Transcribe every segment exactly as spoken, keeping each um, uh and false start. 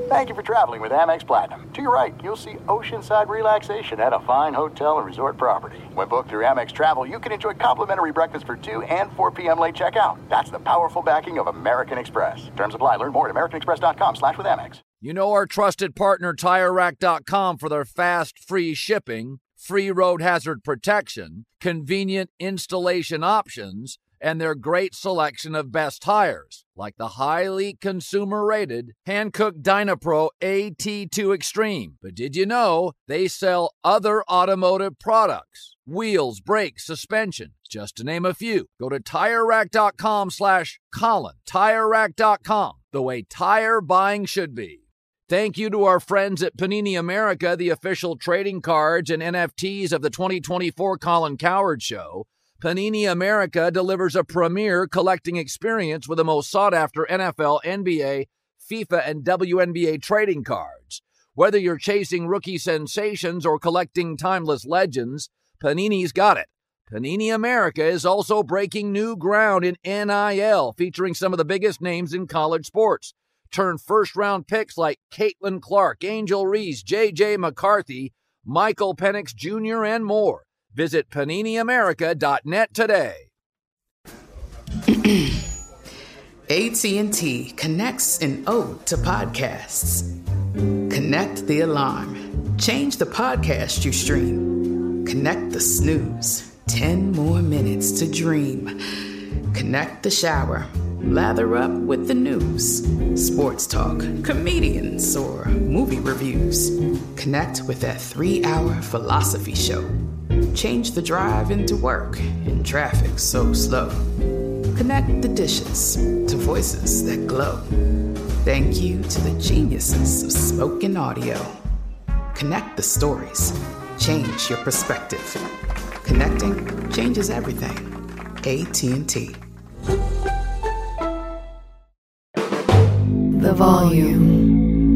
Thank you for traveling with Amex Platinum. To your right, you'll see oceanside relaxation at a fine hotel and resort property. When booked through Amex Travel, you can enjoy complimentary breakfast for two and four p.m. late checkout. That's the powerful backing of American Express. Terms apply. Learn more at americanexpress.com slash with Amex. You know our trusted partner, Tire Rack dot com, for their fast, free shipping, free road hazard protection, convenient installation options, and their great selection of best tires, like the highly consumer-rated Hankook Dynapro A T two Extreme. But did you know they sell other automotive products? Wheels, brakes, suspension, just to name a few. Go to Tire Rack dot com slash Colin. Tire Rack dot com, the way tire buying should be. Thank you to our friends at Panini America, the official trading cards and N F Ts of the twenty twenty-four Colin Cowherd Show. Panini America delivers a premier collecting experience with the most sought-after N F L, N B A, FIFA, and W N B A trading cards. Whether you're chasing rookie sensations or collecting timeless legends, Panini's got it. Panini America is also breaking new ground in N I L, featuring some of the biggest names in college sports. Turn first-round picks like Caitlin Clark, Angel Reese, J J. McCarthy, Michael Penix Junior, and more. Visit panini america dot net today. A T and T connects an ode to podcasts. Connect the alarm. Change the podcast you stream. Connect the snooze. Ten more minutes to dream. Connect the shower. Lather up with the news. Sports talk, comedians, or movie reviews. Connect with that three-hour philosophy show. Change the drive into work in traffic so slow. Connect the dishes to voices that glow. Thank you to the geniuses of spoken audio. Connect the stories. Change your perspective. Connecting changes everything. A T and T. The volume.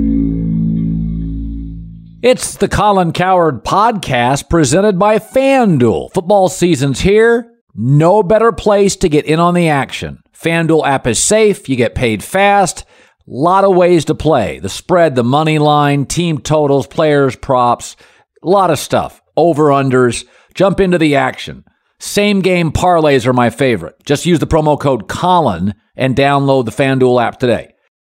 It's the Colin Cowherd Podcast presented by FanDuel. Football season's here. No better place to get in on the action. FanDuel app is safe. You get paid fast. A lot of ways to play. The spread, the money line, team totals, players, props. A lot of stuff. Over-unders. Jump into the action. Same game parlays are my favorite. Just use the promo code Colin and download the FanDuel app today.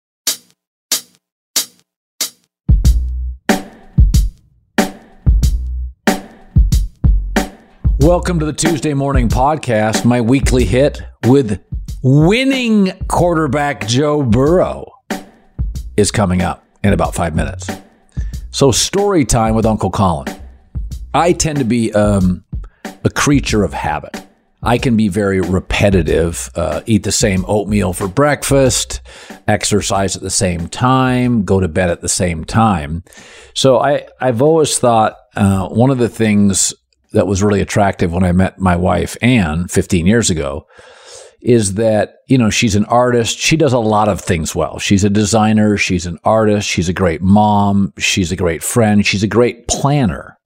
Welcome to the Tuesday Morning Podcast, my weekly hit with winning quarterback Joe Burrow is coming up in about five minutes. So story time with Uncle Colin. I tend to be um, a creature of habit. I can be very repetitive, uh, eat the same oatmeal for breakfast, exercise at the same time, go to bed at the same time. So I, I've always thought uh, one of the things that was really attractive when I met my wife, Ann, fifteen years ago, is that, you know, she's an artist. She does a lot of things well. She's a designer. She's an artist. She's a great mom. She's a great friend. She's a great planner.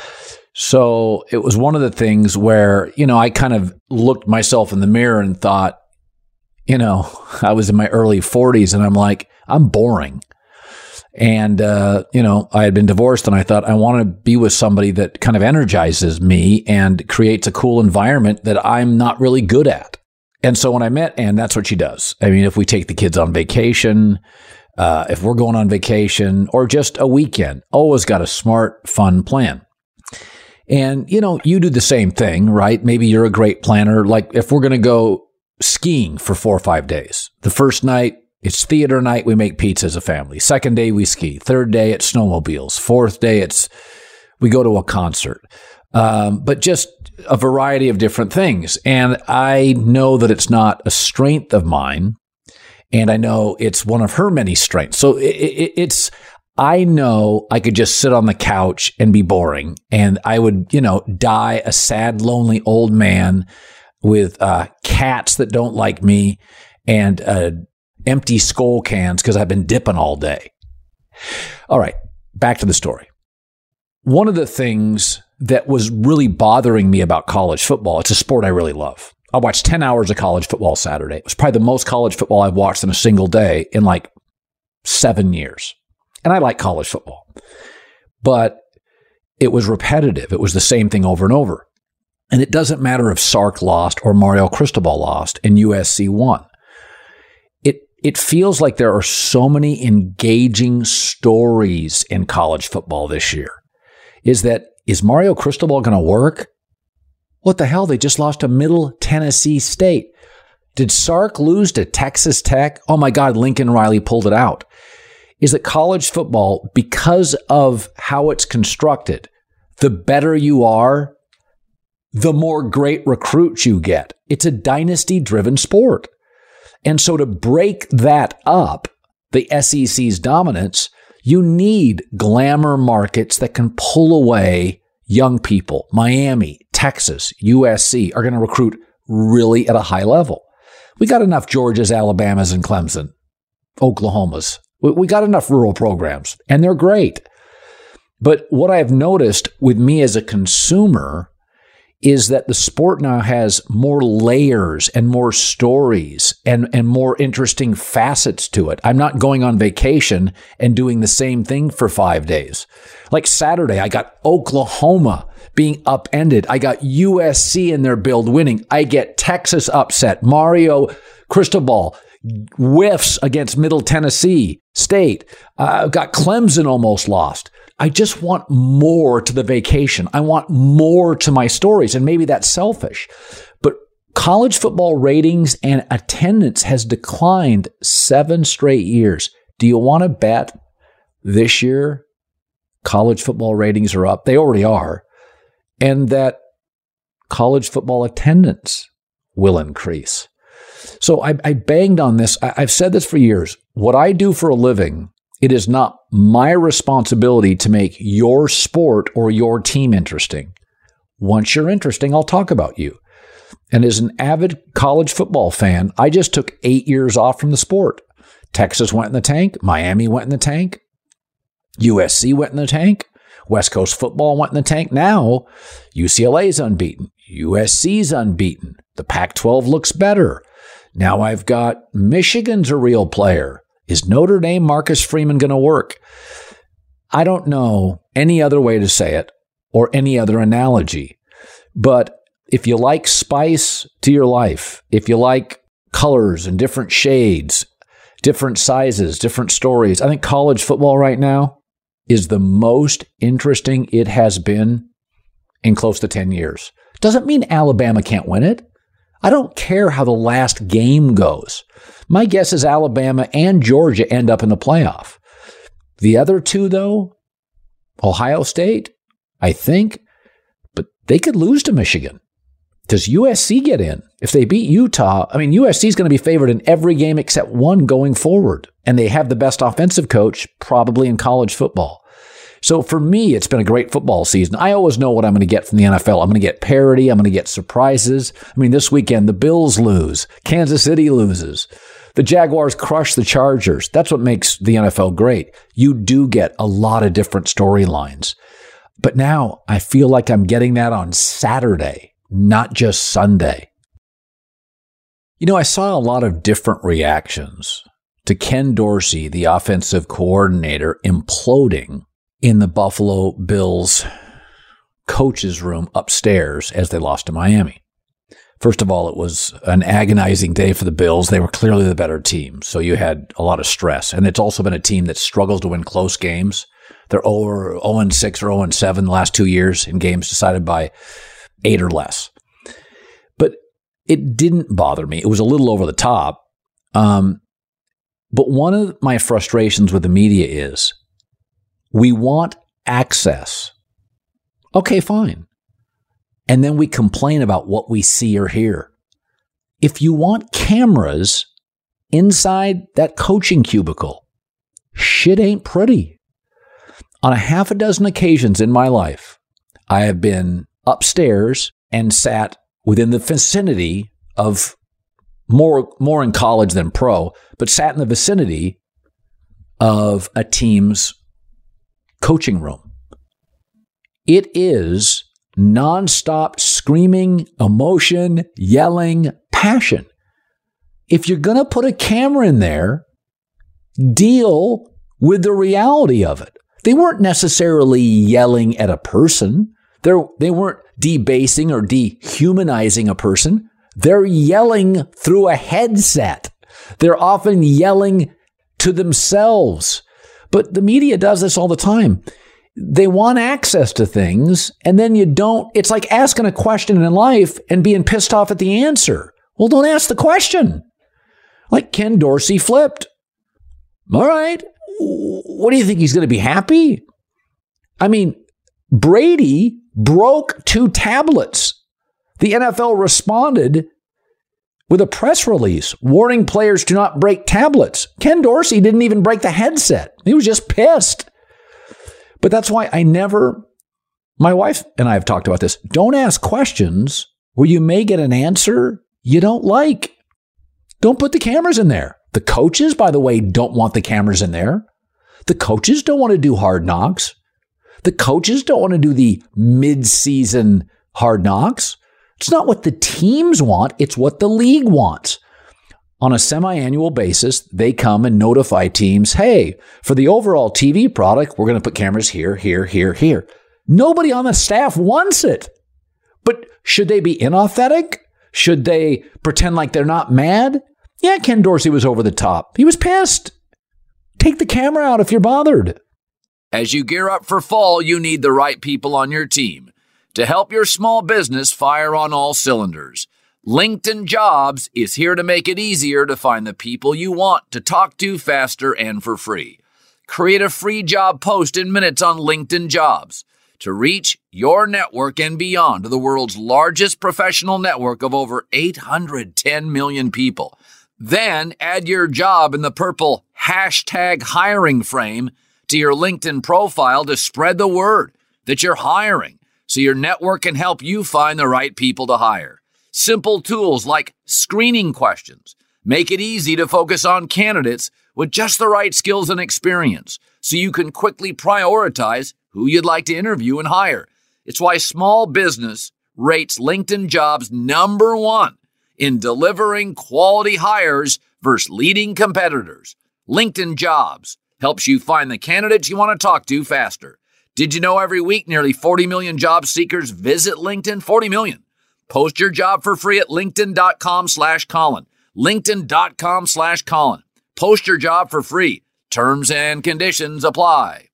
So it was one of the things where, you know, I kind of looked myself in the mirror and thought, you know, I was in my early forties and I'm like, I'm boring. And, uh, you know, I had been divorced and I thought I want to be with somebody that kind of energizes me and creates a cool environment that I'm not really good at. And so when I met Ann, that's what she does. I mean, if we take the kids on vacation, uh, if we're going on vacation or just a weekend, always got a smart, fun plan. And, you know, you do the same thing, right? Maybe you're a great planner. Like if we're going to go skiing for four or five days, the first night, it's theater night. We make pizza as a family. Second day, we ski. Third day, it's snowmobiles. Fourth day, it's we go to a concert. Um, but just a variety of different things. And I know that it's not a strength of mine. And I know it's one of her many strengths. So it, it, it's, I know I could just sit on the couch and be boring. And I would, you know, die a sad, lonely old man with uh, cats that don't like me and uh empty Skull cans because I've been dipping all day. All right, back to the story. One of the things that was really bothering me about college football, it's a sport I really love. I watched ten hours of college football Saturday. It was probably the most college football I've watched in a single day in like seven years. And I like college football. But it was repetitive. It was the same thing over and over. And it doesn't matter if Sark lost or Mario Cristobal lost and U S C won. It it feels like there are so many engaging stories in college football this year. Is that, is Mario Cristobal going to work? What the hell? They just lost to Middle Tennessee State. Did Sark lose to Texas Tech? Oh my God, Lincoln Riley pulled it out. Is that college football, because of how it's constructed, the better you are, the more great recruits you get. It's a dynasty-driven sport. And so to break that up, the S E C's dominance, you need glamour markets that can pull away young people. Miami, Texas, U S C are going to recruit really at a high level. We got enough Georgias, Alabamas, and Clemson, Oklahomas. We got enough rural programs, and they're great. But what I've noticed with me as a consumer is that the sport now has more layers and more stories and, and more interesting facets to it. I'm not going on vacation and doing the same thing for five days. Like Saturday, I got Oklahoma being upended. I got U S C in their build winning. I get Texas upset. Mario Cristobal whiffs against Middle Tennessee State. I've uh, got Clemson almost lost. I just want more to the vacation. I want more to my stories, and maybe that's selfish. But college football ratings and attendance has declined seven straight years. Do you want to bet this year college football ratings are up? They already are. And that college football attendance will increase. So I, I banged on this. I, I've said this for years. What I do for a living, it is not my responsibility to make your sport or your team interesting. Once you're interesting, I'll talk about you. And as an avid college football fan, I just took eight years off from the sport. Texas went in the tank. Miami went in the tank. U S C went in the tank. West Coast football went in the tank. Now, U C L A's unbeaten. U S C's unbeaten. The Pac twelve looks better. Now I've got Michigan's a real player. Is Notre Dame Marcus Freeman going to work? I don't know any other way to say it or any other analogy. But if you like spice to your life, if you like colors and different shades, different sizes, different stories, I think college football right now is the most interesting it has been in close to ten years. Doesn't mean Alabama can't win it. I don't care how the last game goes. My guess is Alabama and Georgia end up in the playoff. The other two, though, Ohio State, I think, but they could lose to Michigan. Does U S C get in? If they beat Utah, I mean, U S C is going to be favored in every game except one going forward. And they have the best offensive coach probably in college football. So for me, it's been a great football season. I always know what I'm going to get from the N F L. I'm going to get parity. I'm going to get surprises. I mean, this weekend, the Bills lose. Kansas City loses. The Jaguars crush the Chargers. That's what makes the N F L great. You do get a lot of different storylines. But now I feel like I'm getting that on Saturday, not just Sunday. You know, I saw a lot of different reactions to Ken Dorsey, the offensive coordinator, imploding in the Buffalo Bills coach's room upstairs as they lost to Miami. First of all, it was an agonizing day for the Bills. They were clearly the better team, so you had a lot of stress. And it's also been a team that struggles to win close games. They're oh and six or oh and seven the last two years in games decided by eight or less. But it didn't bother me. It was a little over the top. Um, but one of my frustrations with the media is we want access. Okay, fine. And then we complain about what we see or hear. If you want cameras inside that coaching cubicle, shit ain't pretty. On a half a dozen occasions in my life, I have been upstairs and sat within the vicinity of, more, more in college than pro, but sat in the vicinity of a team's coaching room. It is nonstop screaming, emotion, yelling, passion. If you're going to put a camera in there, deal with the reality of it. They weren't necessarily yelling at a person. They're, they weren't debasing or dehumanizing a person. They're yelling through a headset. They're often yelling to themselves. But the media does this all the time. They want access to things, and then you don't. It's like asking a question in life and being pissed off at the answer. Well, don't ask the question. Like Ken Dorsey flipped. All right. What do you think? He's going to be happy? I mean, Brady broke two tablets. The N F L responded with a press release warning players to not break tablets. Ken Dorsey didn't even break the headset. He was just pissed. But that's why I never, my wife and I have talked about this, don't ask questions where you may get an answer you don't like. Don't put the cameras in there. The coaches, by the way, don't want the cameras in there. The coaches don't want to do Hard Knocks. The coaches don't want to do the mid-season Hard Knocks. It's not what the teams want. It's what the league wants. On a semi-annual basis, they come and notify teams, hey, for the overall T V product, we're going to put cameras here, here, here, here. Nobody on the staff wants it. But should they be inauthentic? Should they pretend like they're not mad? Yeah, Ken Dorsey was over the top. He was pissed. Take the camera out if you're bothered. As you gear up for fall, you need the right people on your team to help your small business fire on all cylinders. LinkedIn Jobs is here to make it easier to find the people you want to talk to faster and for free. Create a free job post in minutes on LinkedIn Jobs to reach your network and beyond to the world's largest professional network of over eight hundred ten million people. Then add your job in the purple hashtag hiring frame to your LinkedIn profile to spread the word that you're hiring so your network can help you find the right people to hire. Simple tools like screening questions make it easy to focus on candidates with just the right skills and experience so you can quickly prioritize who you'd like to interview and hire. It's why small business rates LinkedIn Jobs number one in delivering quality hires versus leading competitors. LinkedIn Jobs helps you find the candidates you want to talk to faster. Did you know every week nearly forty million job seekers visit LinkedIn? forty million. Post your job for free at linkedin.com slash Colin. LinkedIn.com slash Colin. Post your job for free. Terms and conditions apply.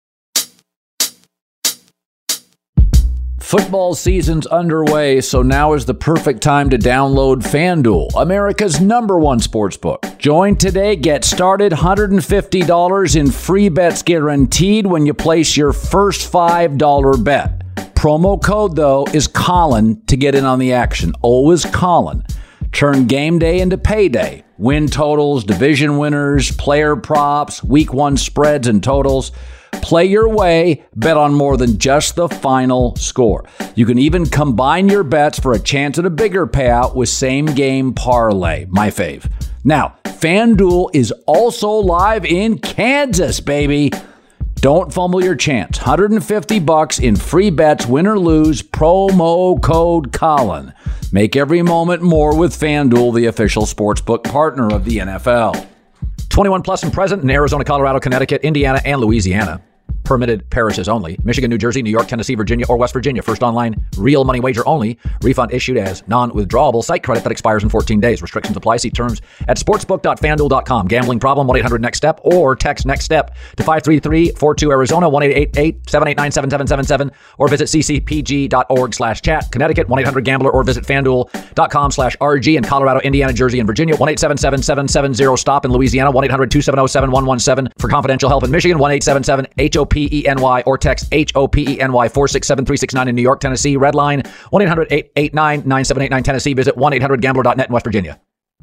Football season's underway, so now is the perfect time to download FanDuel, America's number one sportsbook. Join today, get started, one hundred fifty dollars in free bets guaranteed when you place your first five dollars bet. Promo code, though, is Colin to get in on the action. Always Colin. Turn game day into payday. Win totals, division winners, player props, week one spreads and totals. Play your way, bet on more than just the final score. You can even combine your bets for a chance at a bigger payout with same-game parlay, my fave. Now, FanDuel is also live in Kansas, baby. Don't fumble your chance. one hundred fifty bucks in free bets, win or lose, promo code Colin. Make every moment more with FanDuel, the official sportsbook partner of the N F L. twenty-one plus and present in Arizona, Colorado, Connecticut, Indiana, and Louisiana. Permitted parishes only. Michigan, New Jersey, New York, Tennessee, Virginia, or West Virginia. First online, real money wager only. Refund issued as non-withdrawable site credit that expires in fourteen days. Restrictions apply. See terms at sportsbook dot fanduel dot com. Gambling problem, one eight hundred next step or text next step to five three three four two Arizona, one eight eight eight seven eight nine seven seven seven seven, or visit c c p g dot org slash chat. Connecticut, one eight hundred gambler, or visit fanduel dot com slash r g. In Colorado, Indiana, Jersey, and Virginia, one eight seven seven seven seven zero stop. In Louisiana, one eight hundred two seven zero seven one one seven. For confidential help in Michigan, one eight seven seven H O P E N Y or text H O P E N Y four six seven three six nine. In New York, Tennessee, red line one eight hundred eight eight nine nine seven eight nine. Tennessee, visit one eight hundred gambler dot net in West Virginia.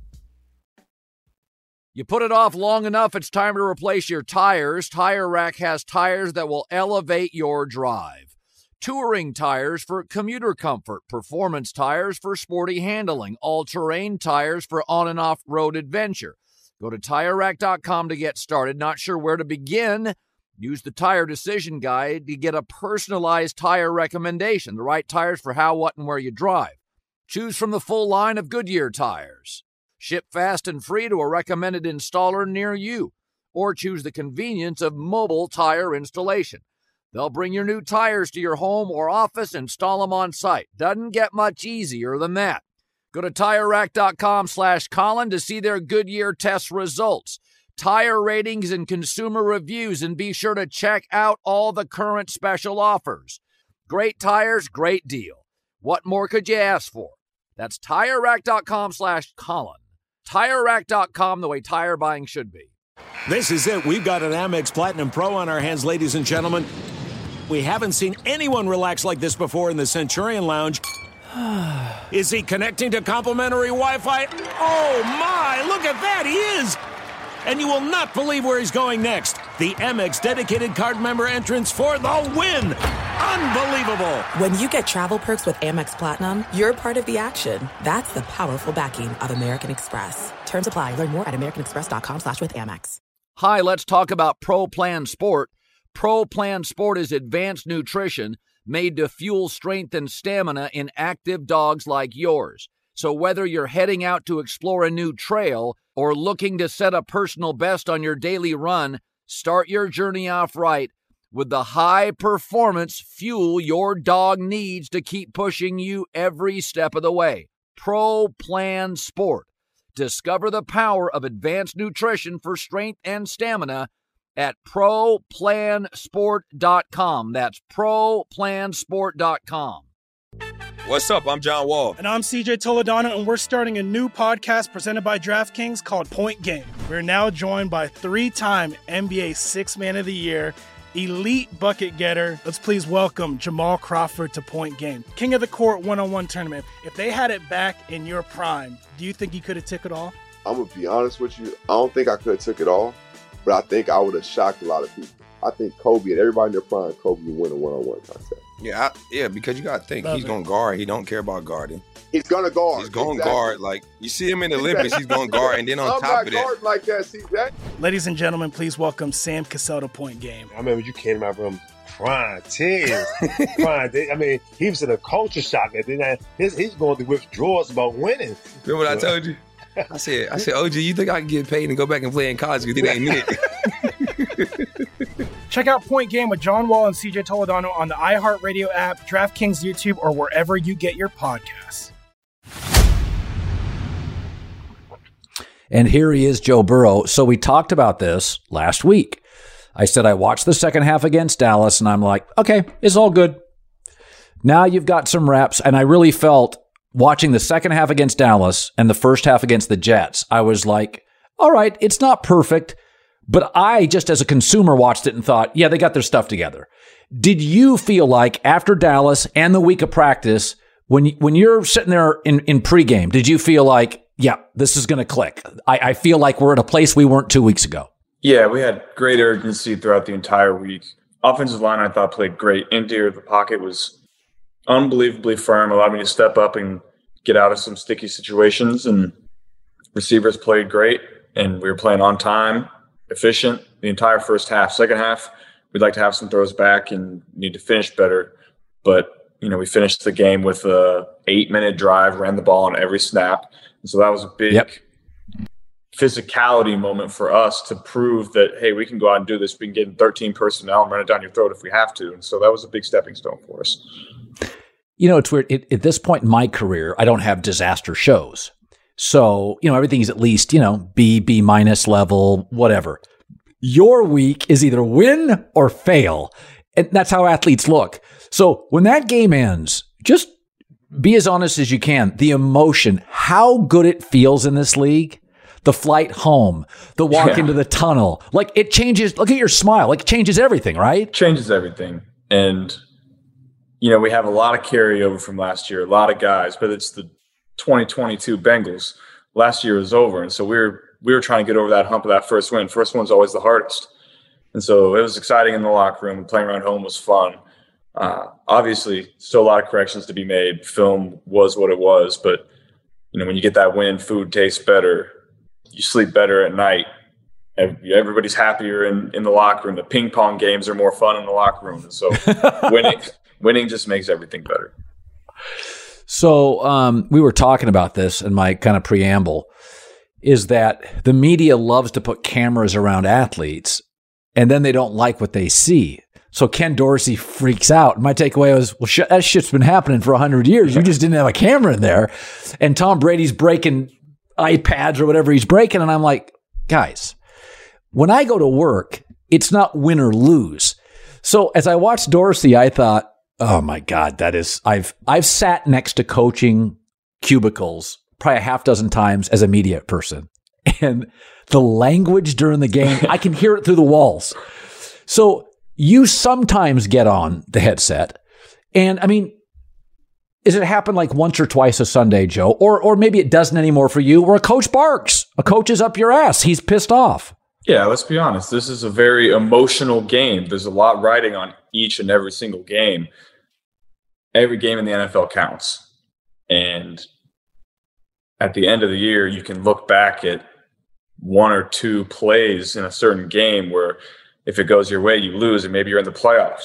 You put it off long enough, it's time to replace your tires. Tire Rack has tires that will elevate your drive. Touring tires for commuter comfort, performance tires for sporty handling, all-terrain tires for on and off-road adventure. Go to tire rack dot com to get started. Not sure where to begin? Use the Tire Decision Guide to get a personalized tire recommendation, the right tires for how, what, and where you drive. Choose from the full line of Goodyear tires. Ship fast and free to a recommended installer near you. or choose the convenience of mobile tire installation. They'll bring your new tires to your home or office and install them on site. Doesn't get much easier than that. Go to TireRack.com slash Colin to see their Goodyear test results, tire ratings, and consumer reviews, and be sure to check out all the current special offers. Great tires, great deal. What more could you ask for? That's TireRack.com slash Colin. TireRack dot com, the way tire buying should be. This is it. We've got an Amex Platinum Pro on our hands, ladies and gentlemen. We haven't seen anyone relax like this before in the Centurion Lounge. Is he connecting to complimentary Wi-Fi? Oh, my! Look at that! He is! And you will not believe where he's going next. The Amex dedicated card member entrance for the win! Unbelievable! When you get travel perks with Amex Platinum, you're part of the action. That's the powerful backing of American Express. Terms apply. Learn more at americanexpress.com slash with Amex. Hi, let's talk about Pro Plan Sport. Pro Plan Sport is advanced nutrition made to fuel strength and stamina in active dogs like yours. So whether you're heading out to explore a new trail or looking to set a personal best on your daily run, start your journey off right with the high-performance fuel your dog needs to keep pushing you every step of the way. Pro Plan Sport. Discover the power of advanced nutrition for strength and stamina at pro plan sport dot com. That's pro plan sport dot com. What's up? I'm John Wall. And I'm C J Toledano, and we're starting a new podcast presented by DraftKings called Point Game. We're now joined by three-time N B A Sixth Man of the Year, elite bucket getter. Let's please welcome Jamal Crawford to Point Game. King of the Court one-on-one tournament. If they had it back in your prime, do you think you could have took it all? I'm going to be honest with you. I don't think I could have took it all, but I think I would have shocked a lot of people. I think Kobe and everybody in their prime, Kobe would win a one-on-one contest. Yeah, I, yeah, because you got to think, Love he's going to guard. He don't care about guarding. He's going to guard. He's going to exactly. guard. Like, you see him in the Olympics, he's going to guard. And then on I'm top of not guarding that. like that, C J. Ladies and gentlemen, please welcome Sam Cassell to Point Game. I remember you came out from prime ten. prime, I mean, he was in a culture shock. And then his, he's going through withdrawals about winning. Remember what I told you? I said, I said, O G, you think I can get paid and go back and play in college because it ain't it? Check out Point Game with John Wall and C J Toledano on the iHeartRadio app, DraftKings YouTube, or wherever you get your podcasts. And here he is, Joe Burrow. So we talked about this last week. I said I watched the second half against Dallas, and I'm like, okay, it's all good. Now you've got some reps, and I really felt watching the second half against Dallas and the first half against the Jets, I was like, all right, it's not perfect, but I just as a consumer watched it and thought, yeah, they got their stuff together. Did you feel like after Dallas and the week of practice, when when you're sitting there in, in pregame, did you feel like, yeah, this is going to click? I, I feel like we're at a place we weren't two weeks ago. Yeah, we had great urgency throughout the entire week. Offensive line, I thought, played great. Interior of the pocket was unbelievably firm, allowed me to step up and get out of some sticky situations, and receivers played great, and we were playing on time, efficient the entire first half. Second half, we'd like to have some throws back and need to finish better, but you know, we finished the game with a eight-minute drive, ran the ball on every snap, and so that was a big yep. physicality moment for us to prove that, hey, we can go out and do this. We can get in thirteen personnel and run it down your throat if we have to, and so that was a big stepping stone for us. You know, it's weird. It, at this point in my career, I don't have disaster shows. So, you know, everything's at least, you know, B, B minus level, whatever. Your week is either win or fail. And that's how athletes look. So when that game ends, just be as honest as you can. The emotion, how good it feels in this league, the flight home, the walk yeah. into the tunnel, like it changes. Look at your smile. Like it changes everything, right? Changes everything. And you know, we have a lot of carryover from last year, a lot of guys, but it's the twenty twenty-two Bengals. Last year was over, and so we were we were trying to get over that hump of that first win. First one's always the hardest, and so it was exciting in the locker room. Playing around home was fun. Uh, obviously, still a lot of corrections to be made. Film was what it was, but you know, when you get that win, food tastes better. You sleep better at night. Everybody's happier in, in the locker room. The ping pong games are more fun in the locker room, and so winning. Winning just makes everything better. So um, we were talking about this in my kind of preamble. is that the media loves to put cameras around athletes, and then they don't like what they see. So Ken Dorsey freaks out. My takeaway was, well, sh- that shit's been happening for one hundred years. You just didn't have a camera in there. And Tom Brady's breaking iPads or whatever he's breaking. And I'm like, guys, when I go to work, it's not win or lose. So as I watched Dorsey, I thought, oh my God, that is, I've, I've sat next to coaching cubicles probably a half dozen times as a media person. And the language during the game, I can hear it through the walls. So you sometimes get on the headset. And I mean, does it happen like once or twice a Sunday, Joe? Or or maybe it doesn't anymore for you, where a coach barks. A coach is up your ass. He's pissed off. Yeah, let's be honest. This is a very emotional game. There's a lot riding on each and every single game. Every game in the N F L counts. And at the end of the year, you can look back at one or two plays in a certain game where if it goes your way, you lose, and maybe you're in the playoffs.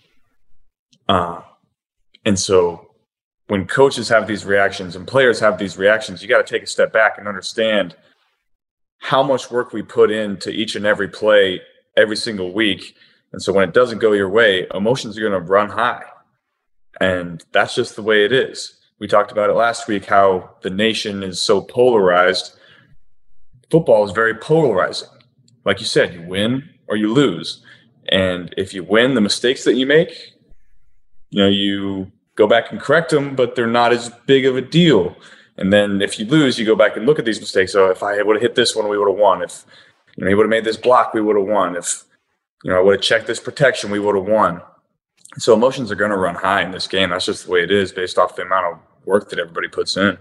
Uh, and so when coaches have these reactions and players have these reactions, you got to take a step back and understand how much work we put into each and every play every single week. And so when it doesn't go your way, emotions are going to run high. And that's just the way it is. We talked about it last week, how the nation is so polarized. Football is very polarizing. Like you said, you win or you lose. And if you win, the mistakes that you make, you know, you go back and correct them, but they're not as big of a deal. And then if you lose, you go back and look at these mistakes. So if I would have hit this one, we would have won. If, you know, he would have made this block, we would have won. If, you know, I would have checked this protection, we would have won. So emotions are going to run high in this game. That's just the way it is based off the amount of work that everybody puts in.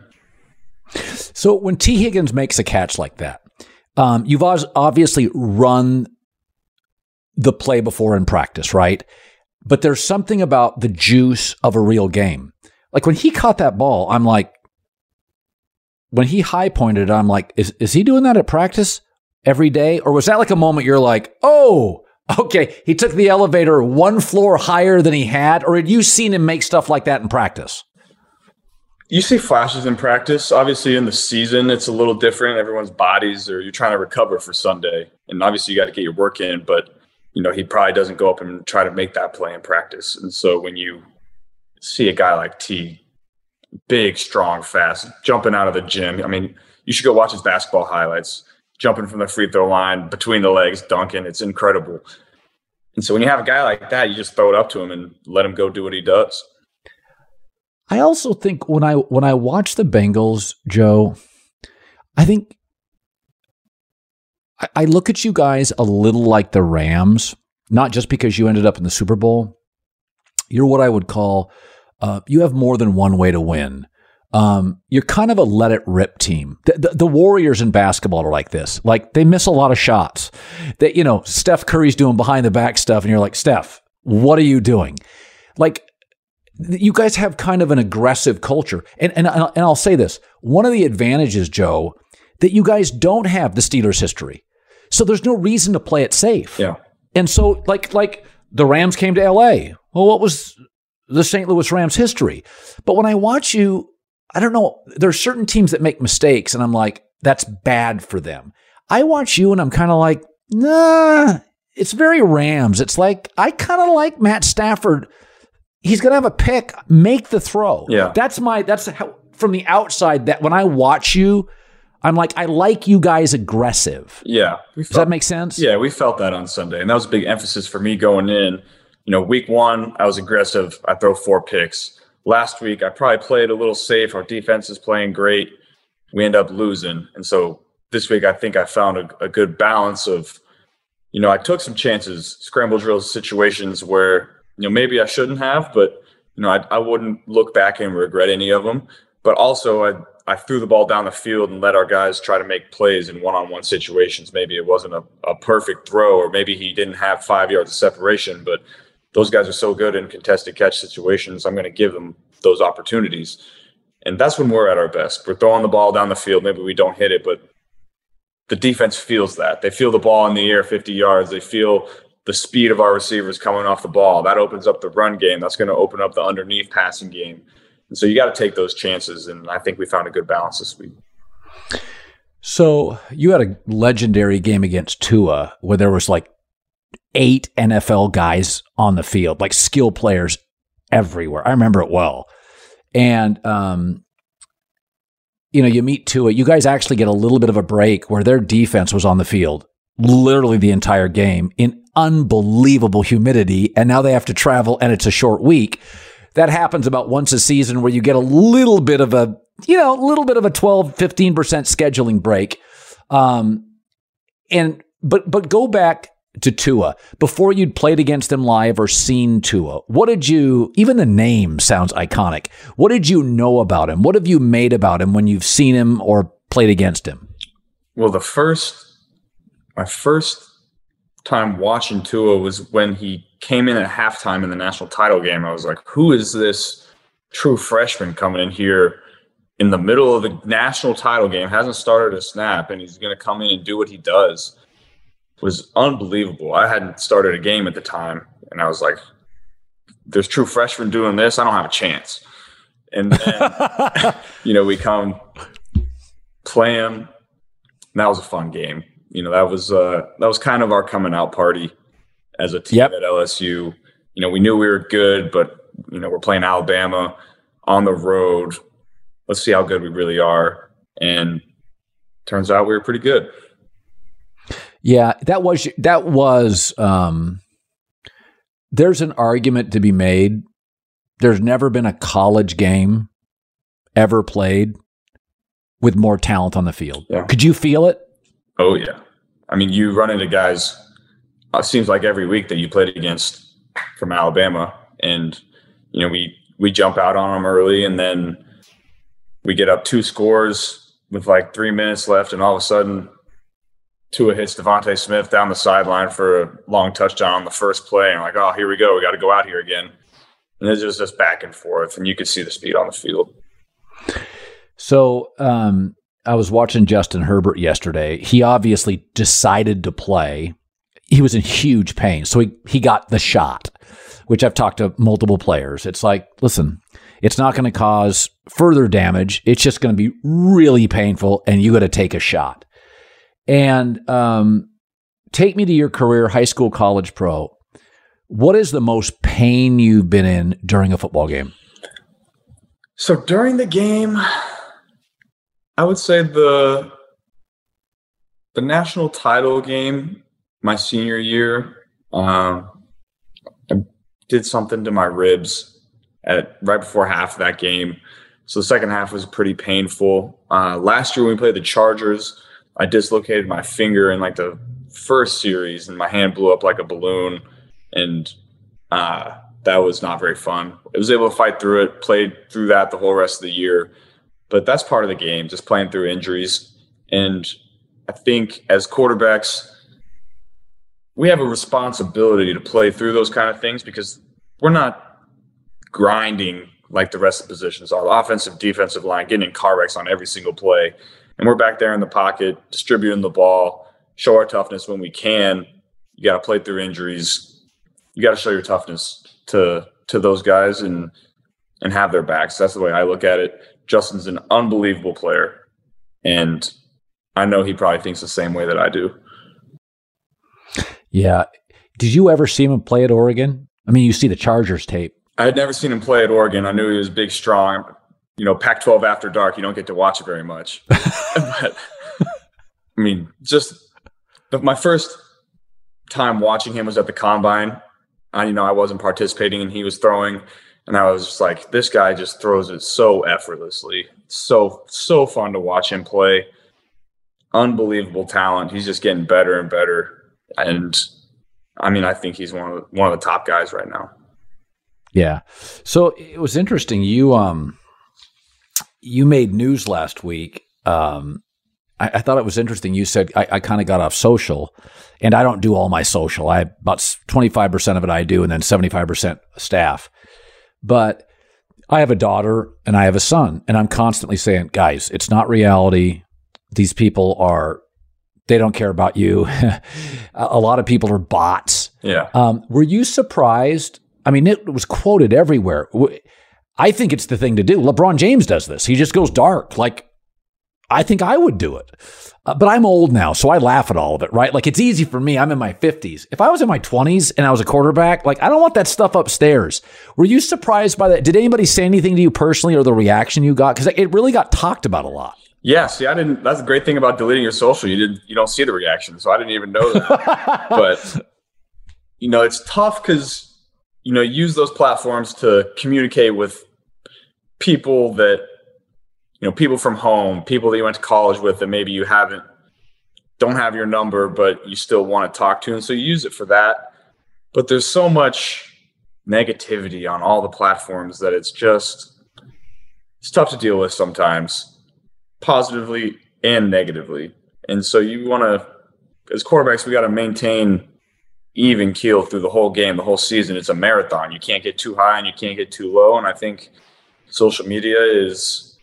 So when T. Higgins makes a catch like that, um, you've obviously run the play before in practice, right? But there's something about the juice of a real game. Like when he caught that ball, I'm like, when he high pointed, I'm like, is, is he doing that at practice every day? Or was that like a moment you're like, oh, okay, he took the elevator one floor higher than he had? Or had you seen him make stuff like that in practice? You see flashes in practice. Obviously, in the season, it's a little different. Everyone's bodies, or you're trying to recover for Sunday. And obviously, you got to get your work in. But, you know, he probably doesn't go up and try to make that play in practice. And so when you see a guy like T, big, strong, fast, jumping out of the gym. I mean, you should go watch his basketball highlights. Jumping from the free throw line, between the legs, dunking. It's incredible. And so when you have a guy like that, you just throw it up to him and let him go do what he does. I also think when I when I watch the Bengals, Joe, I think I, I look at you guys a little like the Rams, not just because you ended up in the Super Bowl. You're what I would call, uh, you have more than one way to win. Um, you're kind of a let it rip team. The, the, the Warriors in basketball are like this. Like they miss a lot of shots. That, you know, Steph Curry's doing behind the back stuff, and you're like, Steph, what are you doing? Like, you guys have kind of an aggressive culture. And, and, and I'll say this. One of the advantages, Joe, that you guys don't have the Steelers history. So there's no reason to play it safe. Yeah. And so like, like the Rams came to L A. Well, what was the Saint Louis Rams history? But when I watch you, I don't know, there's certain teams that make mistakes and I'm like, that's bad for them. I watch you and I'm kind of like, nah, it's very Rams. It's like, I kind of like Matt Stafford. He's going to have a pick, make the throw. Yeah. That's my, that's how, from the outside, that when I watch you, I'm like, I like you guys aggressive. Yeah. Does that make sense? Yeah, we felt that on Sunday. And that was a big emphasis for me going in. You know, week one, I was aggressive. I throw four picks. Last week, I probably played a little safe. Our defense is playing great. We end up losing. And so this week, I think I found a, a good balance of, you know, I took some chances, scramble drills, situations where, you know, maybe I shouldn't have, but, you know, I, I wouldn't look back and regret any of them. But also, I I threw the ball down the field and let our guys try to make plays in one-on-one situations. Maybe it wasn't a, a perfect throw, or maybe he didn't have five yards of separation, but those guys are so good in contested catch situations. I'm going to give them those opportunities. And that's when we're at our best. We're throwing the ball down the field. Maybe we don't hit it, but the defense feels that. They feel the ball in the air fifty yards. They feel the speed of our receivers coming off the ball. That opens up the run game. That's going to open up the underneath passing game. And so you got to take those chances. And I think we found a good balance this week. So you had a legendary game against Tua where there was like eight N F L guys on the field, like skill players everywhere. I remember it well. And, um, you know, you meet Tua, you guys actually get a little bit of a break where their defense was on the field literally the entire game in unbelievable humidity. And now they have to travel and it's a short week. That happens about once a season where you get a little bit of a, you know, a little bit of a twelve, fifteen percent scheduling break. Um, and, but, but go back to Tua before you'd played against him live or seen Tua. What did you, even the name sounds iconic. What did you know about him? What have you made about him when you've seen him or played against him? Well, the first, my first time watching Tua was when he came in at halftime in the national title game. I was like, who is this true freshman coming in here in the middle of the national title game, hasn't started a snap, and he's going to come in and do what he does? It was unbelievable. I hadn't started a game at the time, and I was like, there's true freshmen doing this? I don't have a chance. And then, you know, we come play him. And that was a fun game. You know, that was uh, that was kind of our coming out party as a team yep. at L S U. You know, we knew we were good, but, you know, we're playing Alabama on the road. Let's see how good we really are. And turns out we were pretty good. Yeah, that was, that was, um, there's an argument to be made. There's never been a college game ever played with more talent on the field. Yeah. Could you feel it? Oh, yeah. I mean, you run into guys, it seems like every week that you played against from Alabama, and, you know, we, we jump out on them early, and then we get up two scores with like three minutes left, and all of a sudden Tua hits Devontae Smith down the sideline for a long touchdown on the first play. And I'm like, oh, here we go. We got to go out here again. And it's just, just back and forth, and you could see the speed on the field. So um, I was watching Justin Herbert yesterday. He obviously decided to play. He was in huge pain. So he, he got the shot, which I've talked to multiple players. It's like, listen, it's not going to cause further damage. It's just going to be really painful, and you got to take a shot. And um, take me to your career, high school, college, pro. What is the most pain you've been in during a football game? So during the game, I would say the the national title game, my senior year, um, I did something to my ribs at right before half of that game. So the second half was pretty painful. Uh, last year when we played the Chargers, I dislocated my finger in like the first series, and my hand blew up like a balloon, and uh, that was not very fun. I was able to fight through it, played through that the whole rest of the year, but that's part of the game, just playing through injuries. And I think as quarterbacks, we have a responsibility to play through those kind of things because we're not grinding like the rest of the positions are. The offensive, defensive line, getting in car wrecks on every single play. And we're back there in the pocket, distributing the ball, show our toughness when we can. You got to play through injuries. You got to show your toughness to to those guys and and have their backs. That's the way I look at it. Justin's an unbelievable player, and I know he probably thinks the same way that I do. Yeah. Did you ever see him play at Oregon? I mean, you see the Chargers tape. I had never seen him play at Oregon. I knew he was big, strong. You know, Pac twelve after dark, you don't get to watch it very much. But, I mean, just the, my first time watching him was at the Combine. I, you know, I wasn't participating, and he was throwing, and I was just like, this guy just throws it so effortlessly. So, so fun to watch him play. Unbelievable talent. He's just getting better and better. And, I mean, I think he's one of the, one of the top guys right now. Yeah. So it was interesting. You um, you made news last week. Um, I, I thought it was interesting. You said I, I kind of got off social, and I don't do all my social. I about twenty-five percent of it I do, and then seventy-five percent staff. But I have a daughter and I have a son, and I'm constantly saying, guys, it's not reality. These people are, they don't care about you. A lot of people are bots. Yeah. Um, were you surprised? I mean, it was quoted everywhere. I think it's the thing to do. LeBron James does this. He just goes dark. Like, I think I would do it. Uh, but I'm old now, so I laugh at all of it, right? Like, it's easy for me. I'm in my fifties. If I was in my twenties and I was a quarterback, like, I don't want that stuff upstairs. Were you surprised by that? Did anybody say anything to you personally or the reaction you got? Because it really got talked about a lot. Yeah, see, I didn't. That's the great thing about deleting your social. You didn't. You don't see the reaction, so I didn't even know that. But you know, it's tough because you know, you use those platforms to communicate with people that you know, people from home, people that you went to college with that maybe you haven't, don't have your number, but you still want to talk to, and so you use it for that. But there's so much negativity on all the platforms that it's just it's tough to deal with sometimes. Positively and negatively. And so you want to, as quarterbacks, we got to maintain even keel through the whole game, the whole season. It's a marathon. You can't get too high and you can't get too low. And I think social media is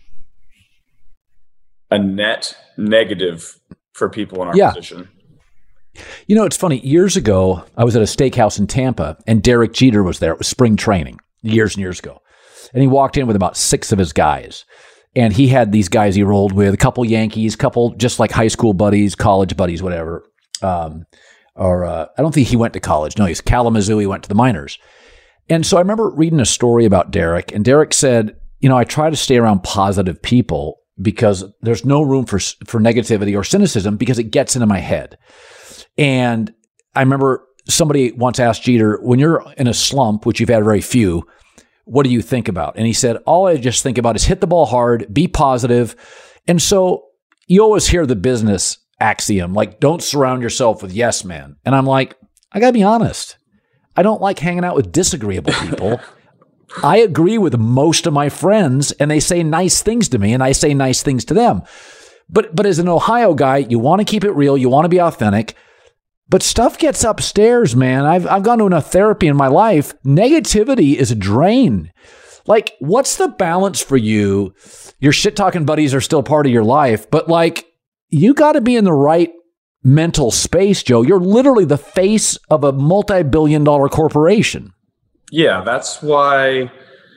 a net negative for people in our yeah. position. You know, it's funny. Years ago, I was at a steakhouse in Tampa and Derek Jeter was there. It was spring training years and years ago. And he walked in with about six of his guys. And he had these guys he rolled with, a couple Yankees, couple just like high school buddies, college buddies, whatever. Um, or uh, I don't think he went to college. No, he's Kalamazoo. He went to the minors. And so I remember reading a story about Derek. And Derek said, you know, I try to stay around positive people because there's no room for for negativity or cynicism because it gets into my head. And I remember somebody once asked Jeter, when you're in a slump, which you've had very few, what do you think about? And he said, all I just think about is hit the ball hard, be positive. And so you always hear the business axiom, like, don't surround yourself with yes men. And I'm like, I got to be honest. I don't like hanging out with disagreeable people. I agree with most of my friends and they say nice things to me and I say nice things to them. But, but as an Ohio guy, you want to keep it real. You want to be authentic. But stuff gets upstairs, man. I've I've gone to enough therapy in my life. Negativity is a drain. Like, what's the balance for you? Your shit-talking buddies are still part of your life, but like, you got to be in the right mental space, Joe. You're literally the face of a multi-billion dollar corporation. Yeah, that's why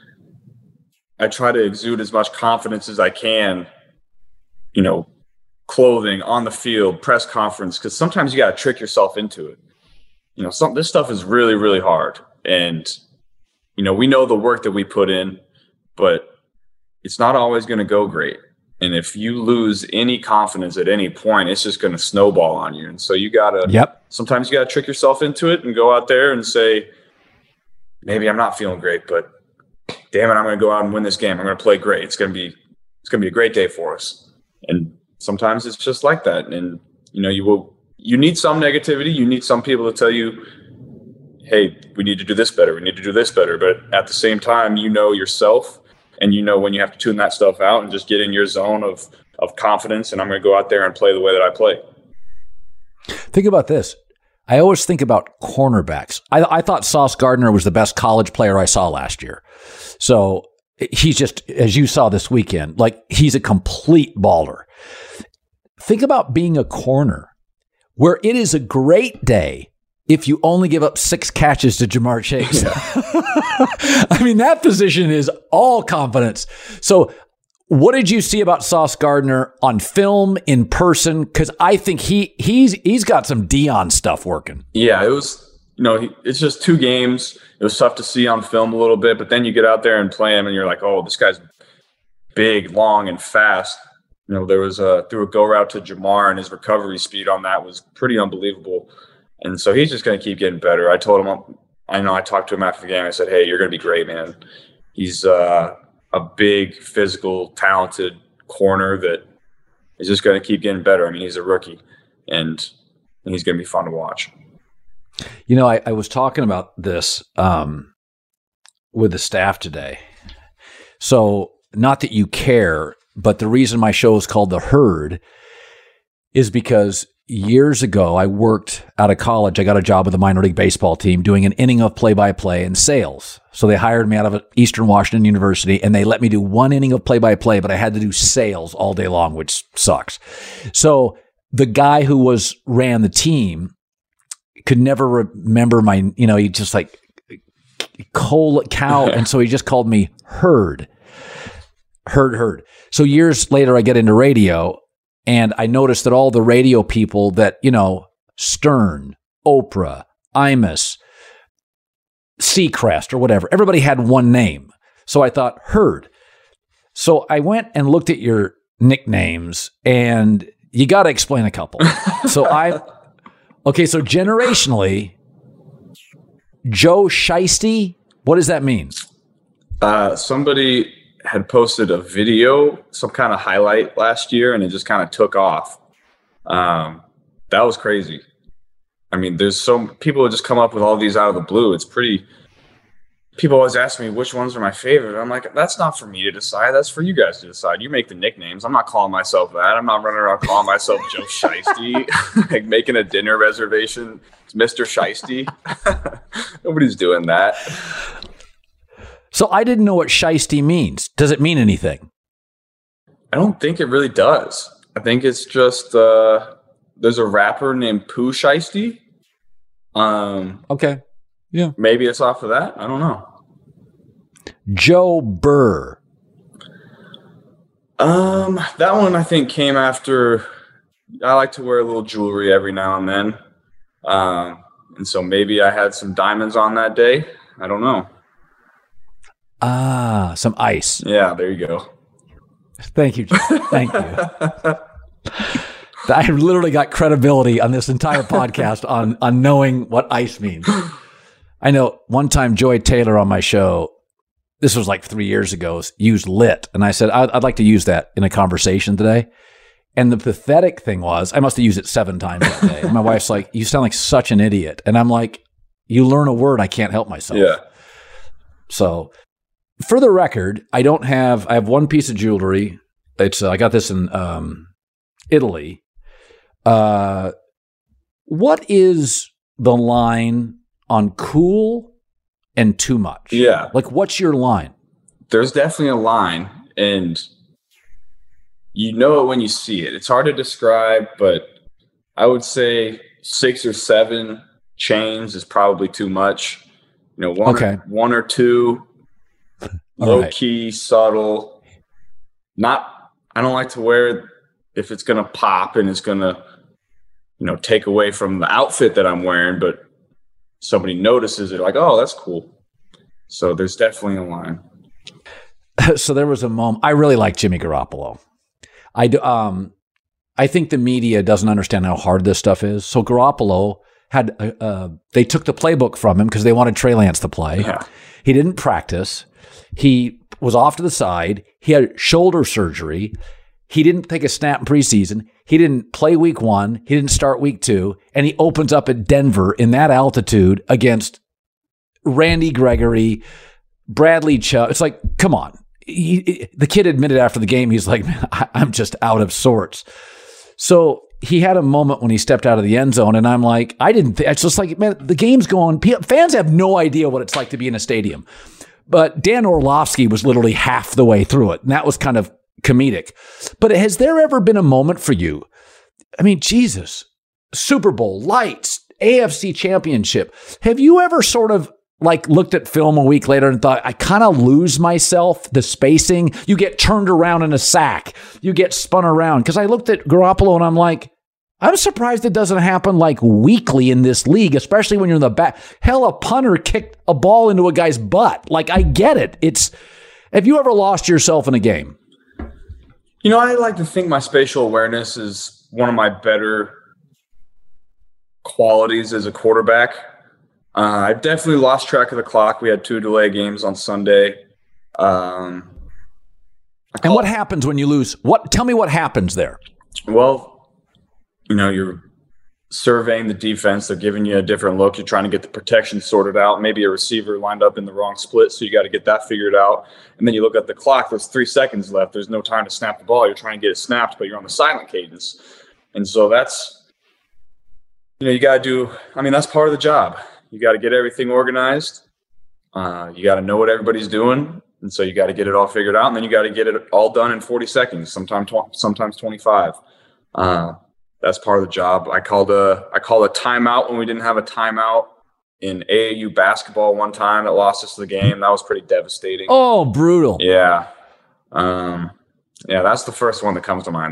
I try to exude as much confidence as I can, you know, clothing, on the field, press conference, because sometimes you got to trick yourself into it. You know, some this stuff is really, really hard. And, you know, we know the work that we put in, but it's not always going to go great. And if you lose any confidence at any point, it's just going to snowball on you. And so you got to, yep. sometimes you got to trick yourself into it and go out there and say, maybe I'm not feeling great, but damn it, I'm going to go out and win this game. I'm going to play great. It's going to be, it's going to be a great day for us. And sometimes it's just like that. And, you know, you will, you need some negativity. You need some people to tell you, hey, we need to do this better. We need to do this better. But at the same time, you know yourself and you know when you have to tune that stuff out and just get in your zone of, of confidence. And I'm going to go out there and play the way that I play. Think about this. I always think about cornerbacks. I, I thought Sauce Gardner was the best college player I saw last year. So he's just, as you saw this weekend, like he's a complete baller. Think about being a corner where it is a great day if you only give up six catches to Jamar Chase. Yeah. I mean, that position is all confidence. So what did you see about Sauce Gardner on film, in person? Because I think he he's he's got some Dion stuff working. Yeah, it was, you know, he, it's just two games. It was tough to see on film a little bit, but then you get out there and play him and you're like, oh, this guy's big, long, and fast. You know, there was a through a go route to Jamar, and his recovery speed on that was pretty unbelievable. And so he's just going to keep getting better. I told him, I know I talked to him after the game. I said, hey, you're going to be great, man. He's uh, a big, physical, talented corner that is just going to keep getting better. I mean, he's a rookie, and he's going to be fun to watch. You know, I, I was talking about this um, with the staff today. So not that you care, but the reason my show is called The Herd is because years ago, I worked out of college. I got a job with the minor league baseball team doing an inning of play-by-play and sales. So they hired me out of Eastern Washington University, and they let me do one inning of play-by-play, but I had to do sales all day long, which sucks. So the guy who was ran the team could never remember my, you know, he just like coal cow, and so he just called me Herd. Herd, herd. So years later, I get into radio, And I noticed that all the radio people that, you know, Stern, Oprah, Imus, Seacrest or whatever, everybody had one name. So I thought, Herd. So I went and looked at your nicknames, and you got to explain a couple. So I, okay, so generationally, Joe Shiesty, what does that mean? Uh, somebody had posted a video, some kind of highlight last year, and it just kind of took off. Um, that was crazy. I mean, there's so people just come up with all these out of the blue. It's pretty. People always ask me which ones are my favorite. I'm like, that's not for me to decide. That's for you guys to decide. You make the nicknames. I'm not calling myself that. I'm not running around calling myself Joe Shiesty, like making a dinner reservation. It's Mister Shiesty. Nobody's doing that. So I didn't know what Shiesty means. Does it mean anything? I don't think it really does. I think it's just uh, there's a rapper named Pooh Shiesty. Um, okay. Yeah. Maybe it's off of that. I don't know. Joe Burr. Um, that one I think came after. I like to wear a little jewelry every now and then. Um, and so maybe I had some diamonds on that day. I don't know. Ah, some ice. Yeah, there you go. Thank you, Joe. Thank you. I literally got credibility on this entire podcast on, on knowing what ice means. I know one time Joy Taylor on my show, this was like three years ago, used lit. And I said, I'd, I'd like to use that in a conversation today. And the pathetic thing was, I must have used it seven times that day. And my wife's like, you sound like such an idiot. And I'm like, you learn a word, I can't help myself. Yeah. So for the record, I don't have, I have one piece of jewelry. It's, uh, I got this in um, Italy. Uh, what is the line on cool and too much? Yeah. Like, what's your line? There's definitely a line, and you know it when you see it. It's hard to describe, but I would say six or seven chains is probably too much. You know, one, okay. or, one or two, low right. key, subtle. Not, I don't like to wear it if it's going to pop and it's going to, you know, take away from the outfit that I'm wearing, but somebody notices it, like, oh, that's cool. So there's definitely a line. So there was a moment. I really like Jimmy Garoppolo. I do, um, I think the media doesn't understand how hard this stuff is. So Garoppolo had, uh, uh, they took the playbook from him because they wanted Trey Lance to play. Yeah. He didn't practice. He was off to the side. He had shoulder surgery. He didn't take a snap in preseason. He didn't play week one. He didn't start week two. And he opens up at Denver in that altitude against Randy Gregory, Bradley Chubb. It's like, come on. He, the kid admitted after the game, he's like, man, I'm just out of sorts. So he had a moment when he stepped out of the end zone, and I'm like, I didn't think, it's just like, man, the game's going, fans have no idea what it's like to be in a stadium. But Dan Orlovsky was literally half the way through it, and that was kind of comedic. But has there ever been a moment for you? I mean, Jesus, Super Bowl, lights, A F C championship. Have you ever sort of like looked at film a week later and thought, I kind of lose myself, the spacing? You get turned around in a sack. You get spun around. Because I looked at Garoppolo and I'm like, I'm surprised it doesn't happen like weekly in this league, especially when you're in the back. Hell, a punter kicked a ball into a guy's butt. Like, I get it. It's, have you ever lost yourself in a game? You know, I like to think my spatial awareness is one of my better qualities as a quarterback. Uh, I've definitely lost track of the clock. We had two delay games on Sunday. Um, and what happens when you lose? What? Tell me what happens there. Well, you know, you're surveying the defense. They're giving you a different look. You're trying to get the protection sorted out. Maybe a receiver lined up in the wrong split, so you got to get that figured out. And then you look at the clock. There's three seconds left. There's no time to snap the ball. You're trying to get it snapped, but you're on the silent cadence. And so that's, you know, you got to do – I mean, that's part of the job. You got to get everything organized. Uh, you got to know what everybody's doing. And so you got to get it all figured out. And then you got to get it all done in forty seconds, sometimes, tw- sometimes twenty-five. Uh, that's part of the job. I called a, I called a timeout when we didn't have a timeout in A A U basketball one time that lost us the game. That was pretty devastating. Oh, brutal. Yeah. Um, yeah, that's the first one that comes to mind there.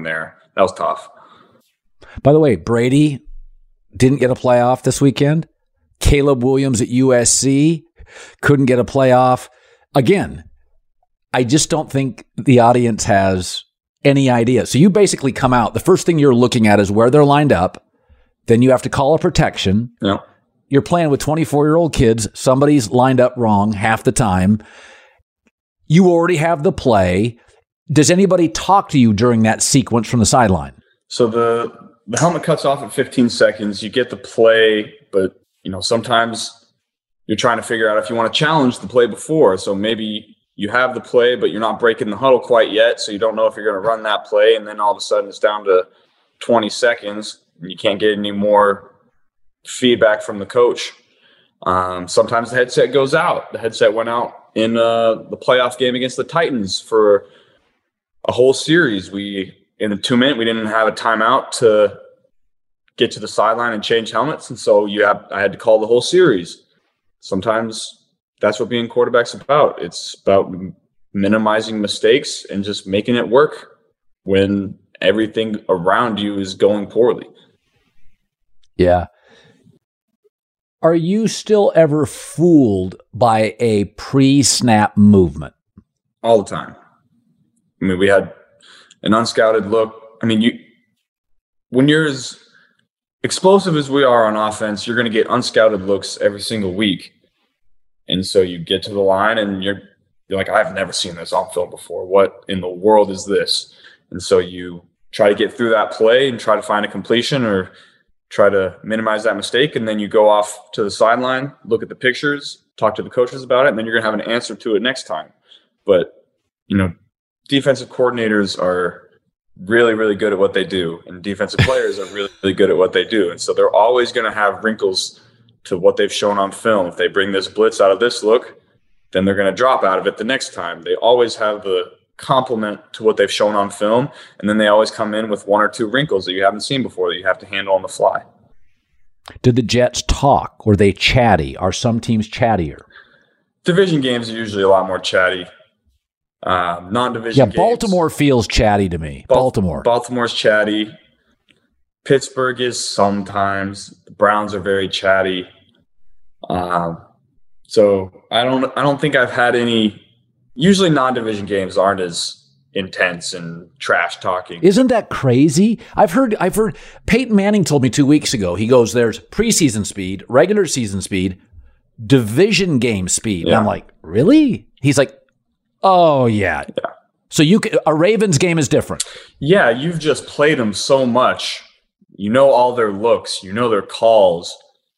that was tough. By the way, Brady didn't get a playoff this weekend. Caleb Williams at U S C couldn't get a playoff. Again, I just don't think the audience has any idea. So you basically come out, the first thing you're looking at is where they're lined up. Then you have to call a protection. Yeah. You're playing with twenty-four-year-old kids. Somebody's lined up wrong half the time. You already have the play. Does anybody talk to you during that sequence from the sideline? So the the helmet cuts off at fifteen seconds. You get the play, but you know sometimes you're trying to figure out if you want to challenge the play before. So maybe you have the play, but you're not breaking the huddle quite yet, so you don't know if you're going to run that play, and then all of a sudden it's down to twenty seconds, and you can't get any more feedback from the coach. Um, sometimes the headset goes out. The headset went out in uh, the playoff game against the Titans for a whole series. We in the two minute we didn't have a timeout to get to the sideline and change helmets, and so you have I had to call the whole series. Sometimes that's what being quarterback's about. It's about minimizing mistakes and just making it work when everything around you is going poorly. Yeah. Are you still ever fooled by a pre-snap movement? All the time. I mean, we had an unscouted look. I mean, you when you're as explosive as we are on offense, you're going to get unscouted looks every single week. And so you get to the line and you're you're like, I've never seen this on film before. What in the world is this? And so you try to get through that play and try to find a completion or try to minimize that mistake. And then you go off to the sideline, look at the pictures, talk to the coaches about it, and then you're going to have an answer to it next time. But, you know, defensive coordinators are really, really good at what they do. And defensive players are really, really good at what they do. And so they're always going to have wrinkles to what they've shown on film. If they bring this blitz out of this look, then they're going to drop out of it the next time. They always have the complement to what they've shown on film, and then they always come in with one or two wrinkles that you haven't seen before that you have to handle on the fly. Did the Jets talk? Were they chatty? Are some teams chattier? Division games are usually a lot more chatty. Um, non-division yeah, games. Baltimore feels chatty to me. Bal- Baltimore. Baltimore's chatty. Pittsburgh is sometimes. The Browns are very chatty. Um, so I don't. I don't think I've had any. Usually, non-division games aren't as intense and trash talking. Isn't that crazy? I've heard. I've heard. Peyton Manning told me two weeks ago. He goes, "There's preseason speed, regular season speed, division game speed." Yeah. And I'm like, really? He's like, "Oh yeah." Yeah. So you a Ravens game is different. Yeah, you've just played them so much. You know all their looks. You know their calls.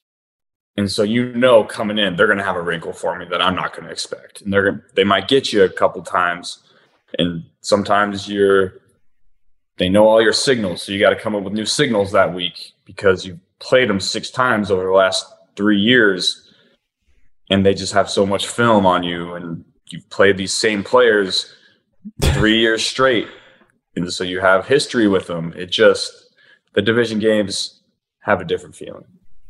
And so you know coming in, they're going to have a wrinkle for me that I'm not going to expect. And they're gonna, they might get you a couple times. And sometimes you're they know all your signals. So you got to come up with new signals that week because you've played them six times over the last three years. And they just have so much film on you. And you've played these same players three years straight. And so you have history with them. It just – the division games have a different feeling.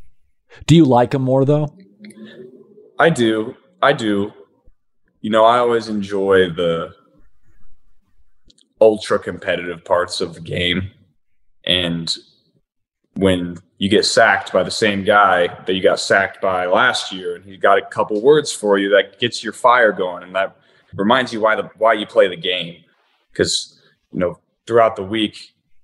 Do you like them more, though? I do. I do. You know, I always enjoy the ultra competitive parts of the game. And when you get sacked by the same guy that you got sacked by last year, and he got a couple words for you, that gets your fire going. And that reminds you why the why you play the game. Because, you know, throughout the week,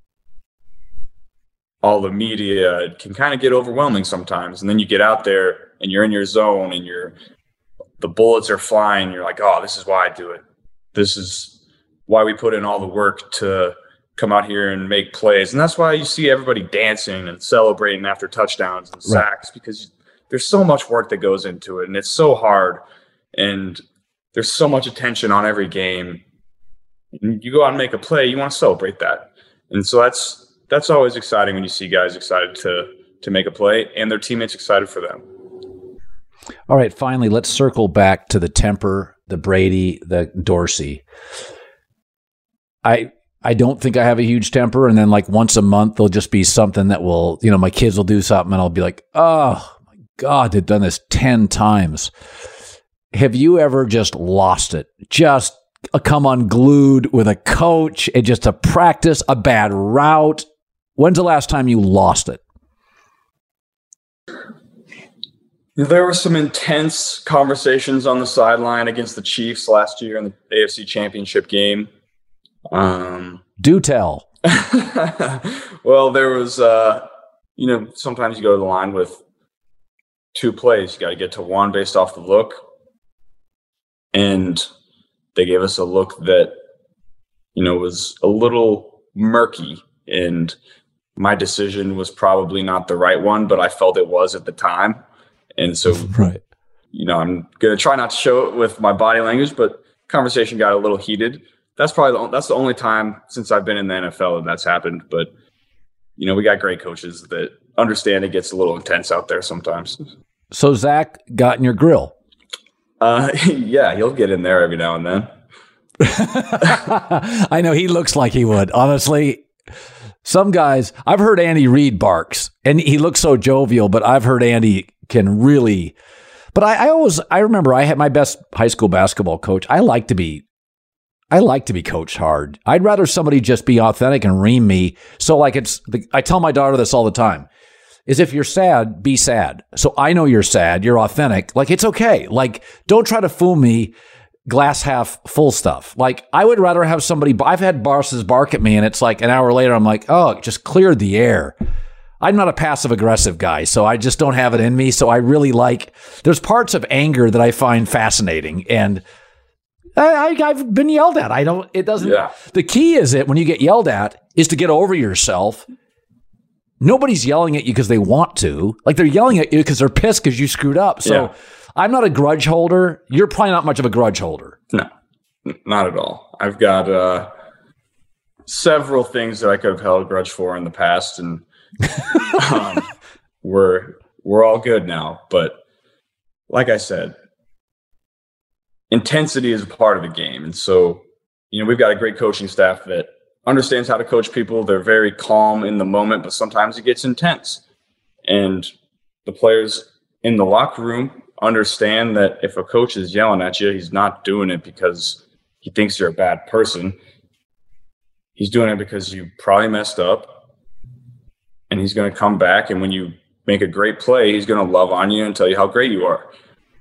all the media can kind of get overwhelming sometimes. And then you get out there and you're in your zone and you're the bullets are flying. You're like, oh, this is why I do it. This is why we put in all the work to come out here and make plays. And that's why you see everybody dancing and celebrating after touchdowns and sacks, right? Because there's so much work that goes into it and it's so hard. And there's so much attention on every game. And you go out and make a play, you want to celebrate that. And so that's, That's always exciting when you see guys excited to to make a play and their teammates excited for them. All right, finally, let's circle back to the temper, the Brady, the Dorsey. I I don't think I have a huge temper, and then like once a month there'll just be something that will, you know, my kids will do something and I'll be like, oh my God, they've done this ten times. Have you ever just lost it? Just come unglued with a coach and just a practice, a bad route? When's the last time you lost it? There were some intense conversations on the sideline against the Chiefs last year in the A F C Championship game. Um, Do tell. Well, there was, uh, you know, sometimes you go to the line with two plays. You got to get to one based off the look. And they gave us a look that, you know, was a little murky. And my decision was probably not the right one, but I felt it was at the time. And so, right. you know, I'm going to try not to show it with my body language, but conversation got a little heated. That's probably the, that's the only time since I've been in the N F L that that's happened. But, you know, we got great coaches that understand it gets a little intense out there sometimes. So Zach got in your grill. Uh, yeah, he'll get in there every now and then. I know he looks like he would. Honestly, some guys, I've heard Andy Reid barks, and he looks so jovial, but I've heard Andy can really, but I, I always, I remember I had my best high school basketball coach. I like to be, I like to be coached hard. I'd rather somebody just be authentic and ream me. So like it's, the, I tell my daughter this all the time, is if you're sad, be sad. So I know you're sad, you're authentic. Like it's okay. Like don't try to fool me. Glass half full stuff. Like I would rather have somebody, I've had bosses bark at me and it's like an hour later, I'm like, oh, it just cleared the air. I'm not a passive aggressive guy, so I just don't have it in me. So I really like, there's parts of anger that I find fascinating. And I, I, I've been yelled at. I don't, it doesn't, yeah. The key is that when you get yelled at is to get over yourself. Nobody's yelling at you because they want to. Like they're yelling at you because they're pissed because you screwed up. So yeah. I'm not a grudge holder. You're probably not much of a grudge holder. No, not at all. I've got uh, several things that I could have held a grudge for in the past, and um, we're we're all good now. But like I said, intensity is a part of the game, and so you know we've got a great coaching staff that understands how to coach people. They're very calm in the moment, but sometimes it gets intense, and the players in the locker room understand that if a coach is yelling at you, he's not doing it because he thinks you're a bad person. He's doing it because you probably messed up. And he's going to come back, and when you make a great play, he's going to love on you and tell you how great you are.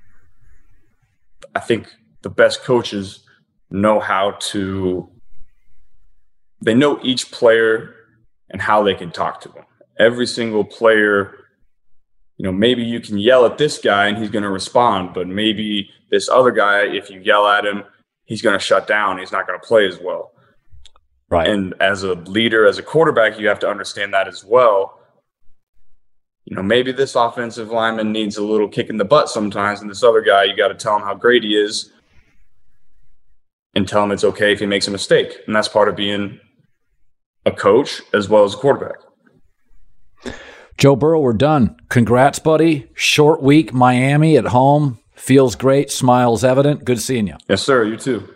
I think the best coaches know how to – they know each player and how they can talk to them. Every single player, you know, maybe you can yell at this guy and he's going to respond, but maybe this other guy, if you yell at him, he's going to shut down. He's not going to play as well. Right. And as a leader, as a quarterback, you have to understand that as well. You know, maybe this offensive lineman needs a little kick in the butt sometimes, and this other guy, you got to tell him how great he is and tell him it's okay if he makes a mistake. And that's part of being a coach as well as a quarterback. Joe Burrow, we're done. Congrats, buddy. Short week, Miami at home. Feels great. Smiles evident. Good seeing you. Yes, sir. You too.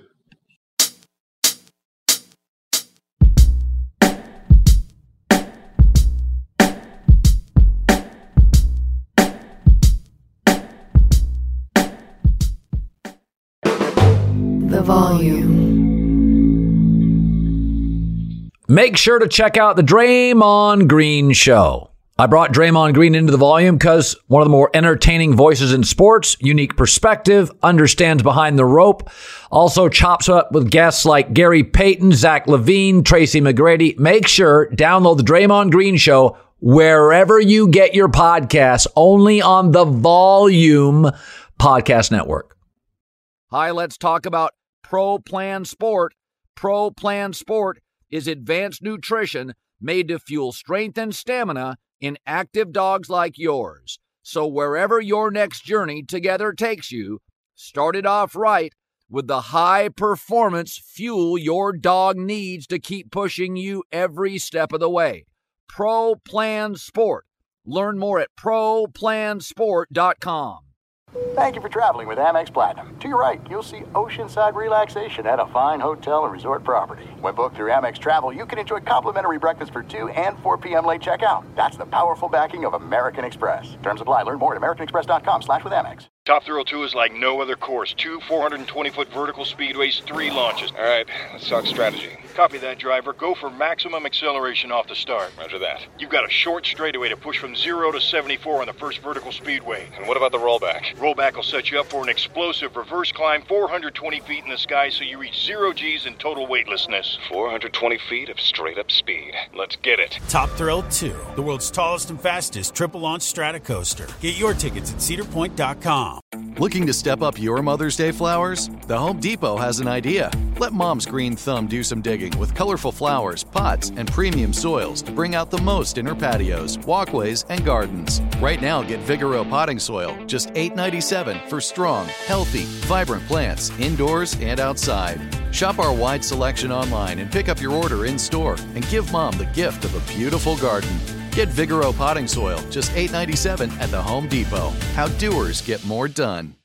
Make sure to check out the Draymond Green Show. I brought Draymond Green into the volume because one of the more entertaining voices in sports, unique perspective, understands behind the rope, also chops up with guests like Gary Payton, Zach LaVine, Tracy McGrady. Make sure download the Draymond Green Show wherever you get your podcasts, only on the Volume Podcast Network. Hi, let's talk about Pro Plan Sport. Pro Plan Sport is advanced nutrition made to fuel strength and stamina in active dogs like yours. So wherever your next journey together takes you, start it off right with the high performance fuel your dog needs to keep pushing you every step of the way. Pro Plan Sport. Learn more at pro plan sport dot com. Thank you for traveling with Amex Platinum. To your right, you'll see oceanside relaxation at a fine hotel and resort property. When booked through Amex Travel, you can enjoy complimentary breakfast for two and four p.m. late checkout. That's the powerful backing of American Express. Terms apply. Learn more at american express dot com slash with Amex. Top Thrill two is like no other course. Two four hundred twenty foot vertical speedways, three launches. All right, let's talk strategy. Copy that, driver. Go for maximum acceleration off the start. Roger that. You've got a short straightaway to push from zero to seventy-four on the first vertical speedway. And what about the rollback? Rollback will set you up for an explosive reverse climb four hundred twenty feet in the sky so you reach zero G's and total weightlessness. four hundred twenty feet of straight-up speed. Let's get it. Top Thrill two, the world's tallest and fastest triple-launch stratocoaster. Get your tickets at cedar point dot com. Looking to step up your Mother's Day flowers? The Home Depot has an idea. Let Mom's green thumb do some digging with colorful flowers, pots, and premium soils to bring out the most in her patios, walkways, and gardens. Right now, get Vigoro potting soil, just eight ninety-seven for strong, healthy, vibrant plants indoors and outside. Shop our wide selection online and pick up your order in-store and give Mom the gift of a beautiful garden. Get Vigoro potting soil, just eight ninety-seven at the Home Depot. How doers get more done.